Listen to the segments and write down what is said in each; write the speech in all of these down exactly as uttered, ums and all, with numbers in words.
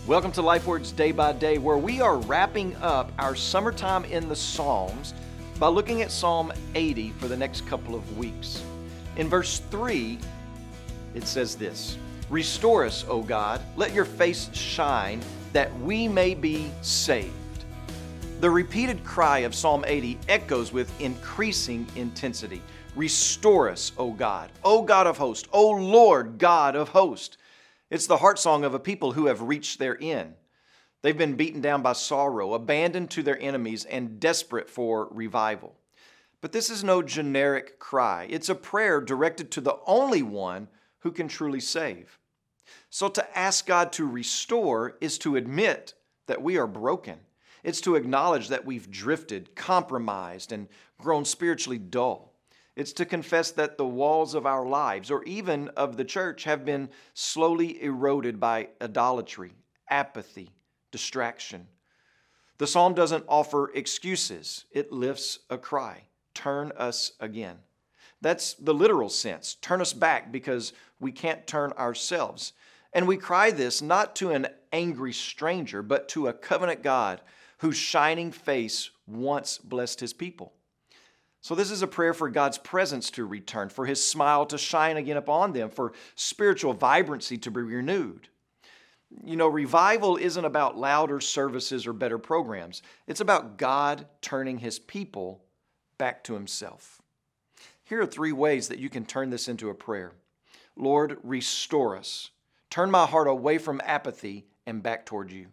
Welcome to LifeWords Day by Day, where we are wrapping up our summertime in the Psalms by looking at Psalm eighty for the next couple of weeks. In verse three, it says this: "Restore us, O God, let your face shine, that we may be saved." The repeated cry of Psalm eighty echoes with increasing intensity. Restore us, O God, O God of hosts, O Lord God of hosts. It's the heart song of a people who have reached their end. They've been beaten down by sorrow, abandoned to their enemies, and desperate for revival. But this is no generic cry. It's a prayer directed to the only one who can truly save. So to ask God to restore is to admit that we are broken. It's to acknowledge that we've drifted, compromised, and grown spiritually dull. It's to confess that the walls of our lives, or even of the church, have been slowly eroded by idolatry, apathy, distraction. The psalm doesn't offer excuses. It lifts a cry: turn us again. That's the literal sense. Turn us back because we can't turn ourselves. And we cry this not to an angry stranger, but to a covenant God whose shining face once blessed his people. So this is a prayer for God's presence to return, for his smile to shine again upon them, for spiritual vibrancy to be renewed. You know, revival isn't about louder services or better programs. It's about God turning his people back to himself. Here are three ways that you can turn this into a prayer. Lord, restore us. Turn my heart away from apathy and back toward you.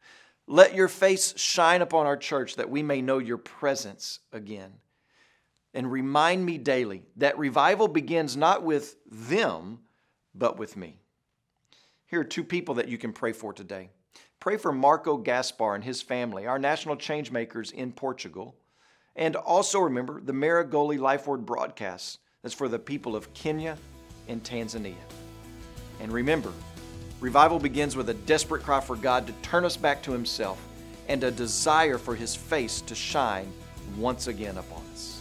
Let your face shine upon our church that we may know your presence again. And remind me daily that revival begins not with them, but with me. Here are two people that you can pray for today. Pray for Marco Gaspar and his family, our national change makers in Portugal. And also remember the Marigoli LifeWord broadcasts. That's for the people of Kenya and Tanzania. And remember, revival begins with a desperate cry for God to turn us back to himself and a desire for his face to shine once again upon us.